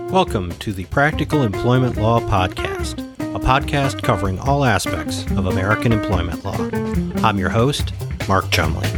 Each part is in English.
Welcome to the Practical Employment Law Podcast, a podcast covering all aspects of American employment law. I'm your host, Mark Chumley.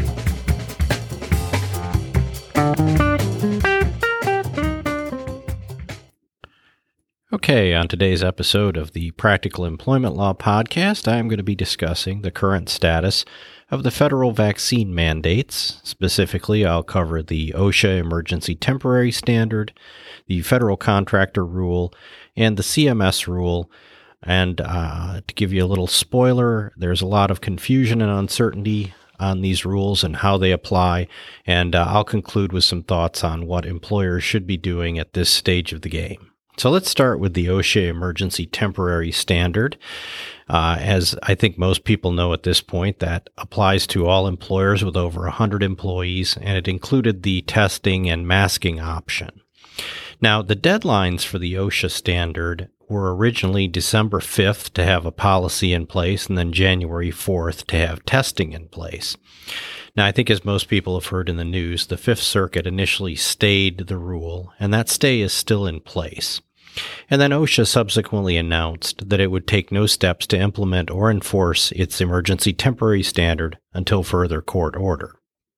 Okay, on today's episode of the Practical Employment Law Podcast, I am going to be discussing the current status of the federal vaccine mandates. Specifically, I'll cover the OSHA Emergency Temporary Standard, the Federal Contractor Rule, and the CMS Rule. And to give you a little spoiler, there's a lot of confusion and uncertainty on these rules and how they apply, and I'll conclude with some thoughts on what employers should be doing at this stage of the game. So let's start with the OSHA Emergency Temporary Standard. As I think most people know at this point, that applies to all employers with over 100 employees, and it included the testing and masking option. Now, the deadlines for the OSHA standard were originally December 5th to have a policy in place, and then January 4th to have testing in place. Now, I think as most people have heard in the news, the Fifth Circuit initially stayed the rule, and that stay is still in place. And then OSHA subsequently announced that it would take no steps to implement or enforce its emergency temporary standard until further court order.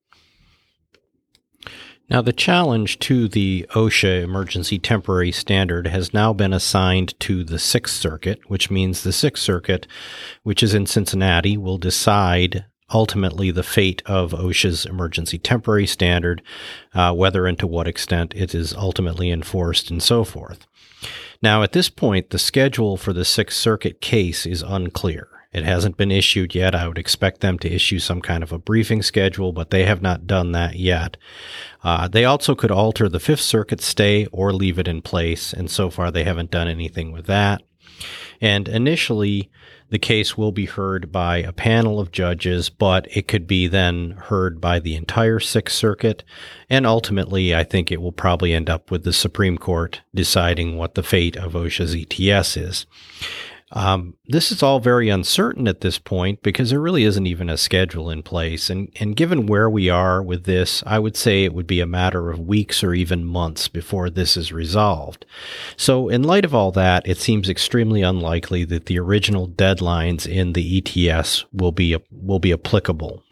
Now, the challenge to the OSHA emergency temporary standard has now been assigned to the Sixth Circuit, which means the Sixth Circuit, which is in Cincinnati, will decide ultimately the fate of OSHA's emergency temporary standard, whether and to what extent it is ultimately enforced and so forth. Now, at this point, the schedule for the Sixth Circuit case is unclear. It hasn't been issued yet. I would expect them to issue some kind of a briefing schedule, but they have not done that yet. They also could alter the Fifth Circuit stay or leave it in place, and so far they haven't done anything with that. And initially, the case will be heard by a panel of judges, but it could be then heard by the entire Sixth Circuit. And ultimately, I think it will probably end up with the Supreme Court deciding what the fate of OSHA's ETS is. This is all very uncertain at this point because there really isn't even a schedule in place. And given where we are with this, I would say it would be a matter of weeks or even months before this is resolved. So in light of all that, it seems extremely unlikely that the original deadlines in the ETS will be applicable.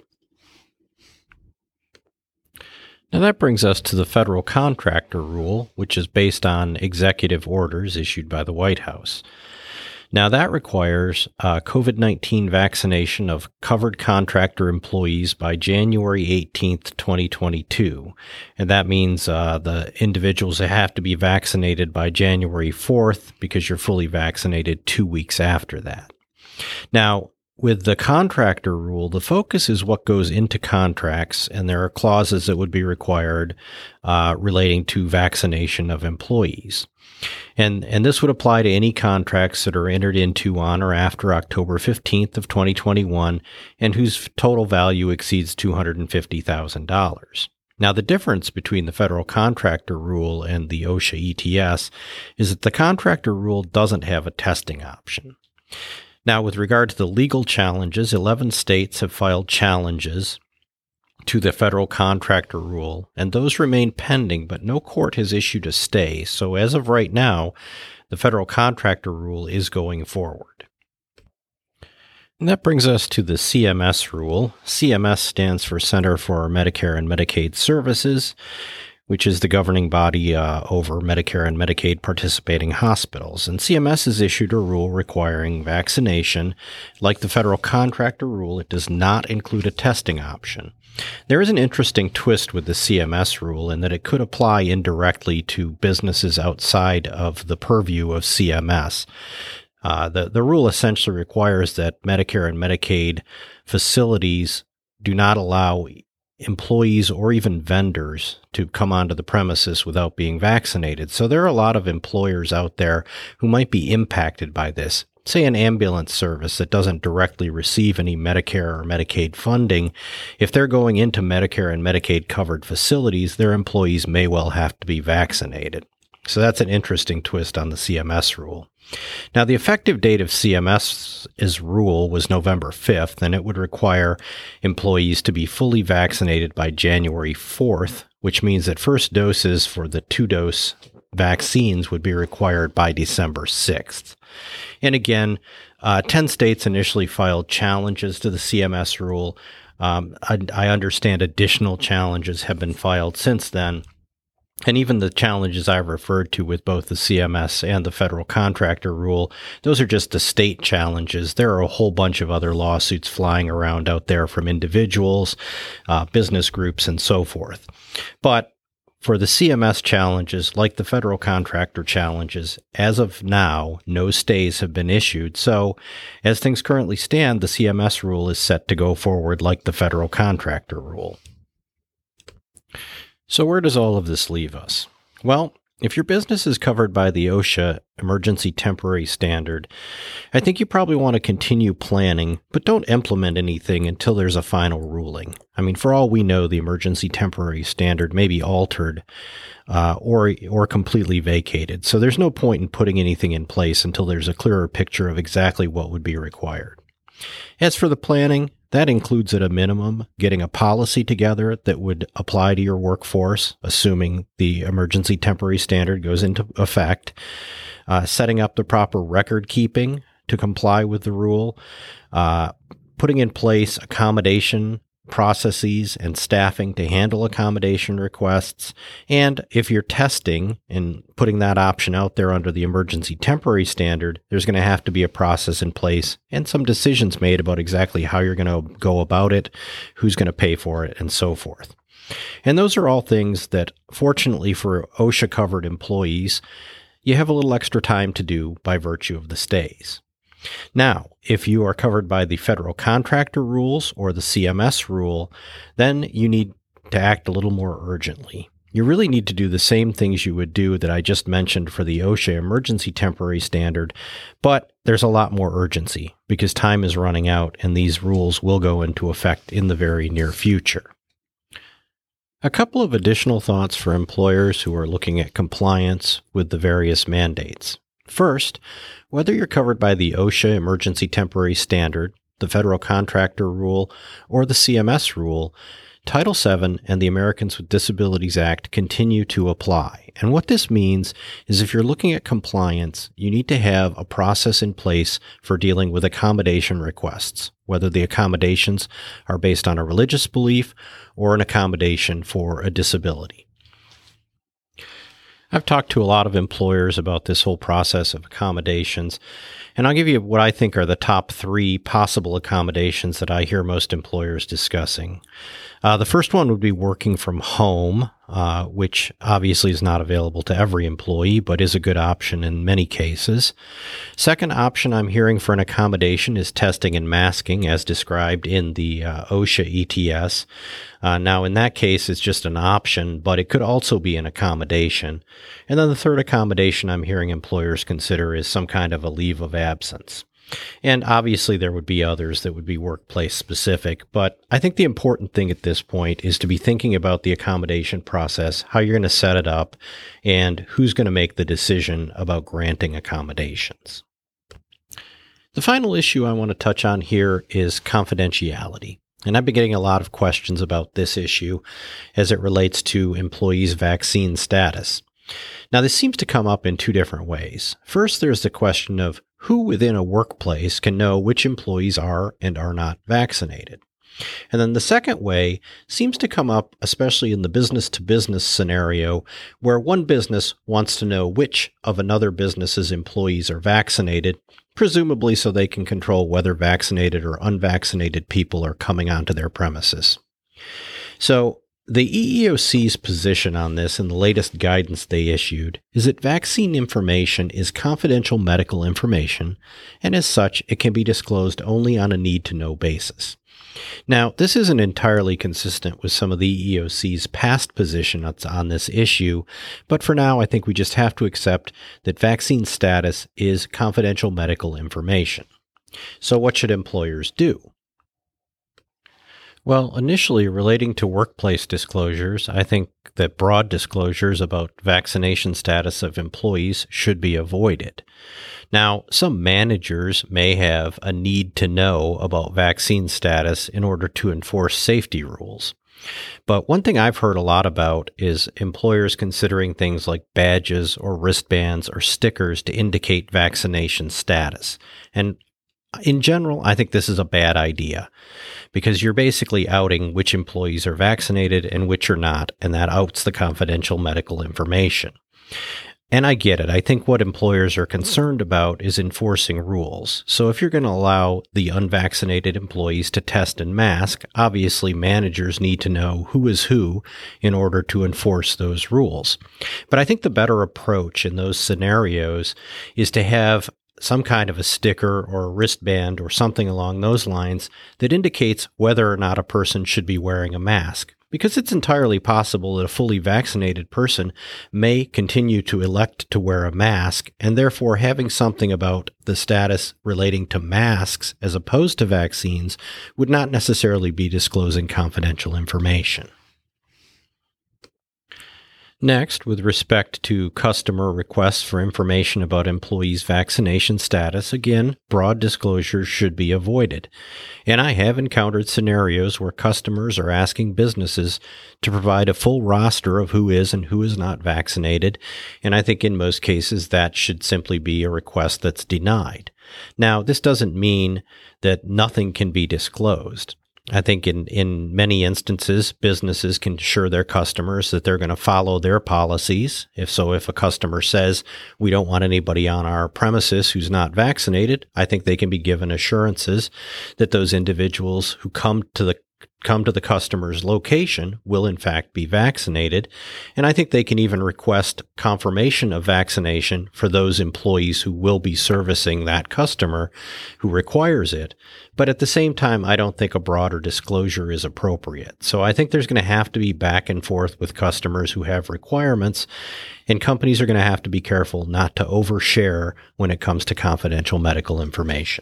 Now that brings us to the Federal Contractor Rule, which is based on executive orders issued by the White House. Now, that requires COVID-19 vaccination of covered contractor employees by January 18th, 2022. And that means the individuals have to be vaccinated by January 4th because you're fully vaccinated 2 weeks after that. Now, with the contractor rule, the focus is what goes into contracts, and there are clauses that would be required relating to vaccination of employees. And this would apply to any contracts that are entered into on or after October 15th of 2021 and whose total value exceeds $250,000. Now, the difference between the Federal Contractor Rule and the OSHA ETS is that the Contractor Rule doesn't have a testing option. Now, with regard to the legal challenges, 11 states have filed challenges to the Federal Contractor Rule, and those remain pending, but no court has issued a stay. So as of right now, the Federal Contractor Rule is going forward. And that brings us to the CMS Rule. CMS stands for Center for Medicare and Medicaid Services, which is the governing body over Medicare and Medicaid participating hospitals. And CMS has issued a rule requiring vaccination. Like the Federal Contractor Rule, it does not include a testing option. There is an interesting twist with the CMS rule in that it could apply indirectly to businesses outside of the purview of CMS. The rule essentially requires that Medicare and Medicaid facilities do not allow employees or even vendors to come onto the premises without being vaccinated. So there are a lot of employers out there who might be impacted by this. Say an ambulance service that doesn't directly receive any Medicare or Medicaid funding, if they're going into Medicare and Medicaid covered facilities, their employees may well have to be vaccinated. So that's an interesting twist on the CMS rule. Now, the effective date of CMS's rule was November 5th, and it would require employees to be fully vaccinated by January 4th, which means that first doses for the 2-dose vaccines would be required by December 6th. And again, 10 states initially filed challenges to the CMS rule. I understand additional challenges have been filed since then. And even the challenges I've referred to with both the CMS and the federal contractor rule, those are just the state challenges. There are a whole bunch of other lawsuits flying around out there from individuals, business groups, and so forth. But for the CMS challenges, like the federal contractor challenges, as of now, no stays have been issued. So as things currently stand, the CMS rule is set to go forward like the federal contractor rule. So where does all of this leave us? Well, if your business is covered by the OSHA Emergency Temporary Standard, I think you probably want to continue planning, but don't implement anything until there's a final ruling. I mean, for all we know, the Emergency Temporary Standard may be altered or completely vacated. So there's no point in putting anything in place until there's a clearer picture of exactly what would be required. As for the planning, that includes at a minimum getting a policy together that would apply to your workforce, assuming the Emergency Temporary Standard goes into effect, setting up the proper record keeping to comply with the rule, putting in place accommodation processes and staffing to handle accommodation requests. And if you're testing and putting that option out there under the Emergency Temporary Standard, there's going to have to be a process in place and some decisions made about exactly how you're going to go about it, who's going to pay for it, and so forth. And those are all things that, fortunately for OSHA-covered employees, you have a little extra time to do by virtue of the stays. Now, if you are covered by the federal contractor rules or the CMS rule, then you need to act a little more urgently. You really need to do the same things you would do that I just mentioned for the OSHA Emergency Temporary Standard, but there's a lot more urgency because time is running out and these rules will go into effect in the very near future. A couple of additional thoughts for employers who are looking at compliance with the various mandates. First, whether you're covered by the OSHA Emergency Temporary Standard, the Federal Contractor Rule, or the CMS Rule, Title VII and the Americans with Disabilities Act continue to apply. And what this means is if you're looking at compliance, you need to have a process in place for dealing with accommodation requests, whether the accommodations are based on a religious belief or an accommodation for a disability. I've talked to a lot of employers about this whole process of accommodations, and I'll give you what I think are the top 3 possible accommodations that I hear most employers discussing. The first one would be working from home, which obviously is not available to every employee, but is a good option in many cases. Second option I'm hearing for an accommodation is testing and masking, as described in the OSHA ETS. Now, in that case, it's just an option, but it could also be an accommodation. And then the third accommodation I'm hearing employers consider is some kind of a leave of absence. And obviously there would be others that would be workplace specific, but I think the important thing at this point is to be thinking about the accommodation process, how you're going to set it up, and who's going to make the decision about granting accommodations. The final issue I want to touch on here is confidentiality. And I've been getting a lot of questions about this issue as it relates to employees' vaccine status. Now, this seems to come up in 2 different ways. First, there's the question of who within a workplace can know which employees are and are not vaccinated. And then the second way seems to come up, especially in the business-to-business scenario, where one business wants to know which of another business's employees are vaccinated, presumably so they can control whether vaccinated or unvaccinated people are coming onto their premises. So the EEOC's position on this in the latest guidance they issued is that vaccine information is confidential medical information, and as such, it can be disclosed only on a need-to-know basis. Now, this isn't entirely consistent with some of the EEOC's past position on this issue, but for now, I think we just have to accept that vaccine status is confidential medical information. So what should employers do? Well, initially, relating to workplace disclosures, I think that broad disclosures about vaccination status of employees should be avoided. Now, some managers may have a need to know about vaccine status in order to enforce safety rules. But one thing I've heard a lot about is employers considering things like badges or wristbands or stickers to indicate vaccination status. And in general, I think this is a bad idea because you're basically outing which employees are vaccinated and which are not, and that outs the confidential medical information. And I get it. I think what employers are concerned about is enforcing rules. So if you're going to allow the unvaccinated employees to test and mask, obviously managers need to know who is who in order to enforce those rules. But I think the better approach in those scenarios is to have some kind of a sticker or a wristband or something along those lines that indicates whether or not a person should be wearing a mask. Because it's entirely possible that a fully vaccinated person may continue to elect to wear a mask, and therefore having something about the status relating to masks as opposed to vaccines would not necessarily be disclosing confidential information. Next, with respect to customer requests for information about employees' vaccination status, again, broad disclosures should be avoided. And I have encountered scenarios where customers are asking businesses to provide a full roster of who is and who is not vaccinated, and I think in most cases that should simply be a request that's denied. Now, this doesn't mean that nothing can be disclosed. I think in many instances, businesses can assure their customers that they're going to follow their policies. If a customer says, we don't want anybody on our premises who's not vaccinated, I think they can be given assurances that those individuals who come to the customer's location will in fact be vaccinated. And I think they can even request confirmation of vaccination for those employees who will be servicing that customer who requires it. But at the same time, I don't think a broader disclosure is appropriate. So I think there's going to have to be back and forth with customers who have requirements, and companies are going to have to be careful not to overshare when it comes to confidential medical information.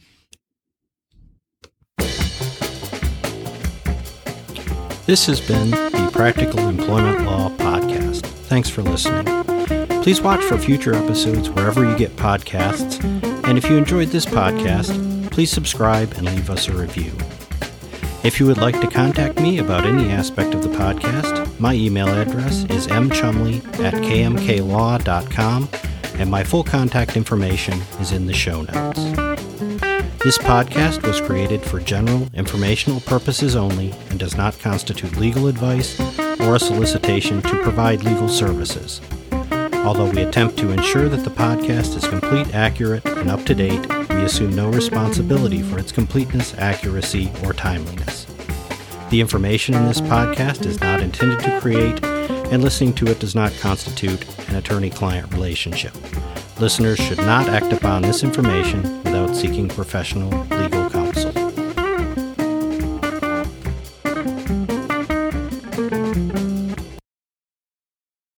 This has been the Practical Employment Law Podcast. Thanks for listening. Please watch for future episodes wherever you get podcasts. And if you enjoyed this podcast, please subscribe and leave us a review. If you would like to contact me about any aspect of the podcast, my email address is mchumley@kmklaw.com, and my full contact information is in the show notes. This podcast was created for general informational purposes only and does not constitute legal advice or a solicitation to provide legal services. Although we attempt to ensure that the podcast is complete, accurate, and up to date, we assume no responsibility for its completeness, accuracy, or timeliness. The information in this podcast is not intended to create, and listening to it does not constitute an attorney-client relationship. Listeners should not act upon this information without seeking professional legal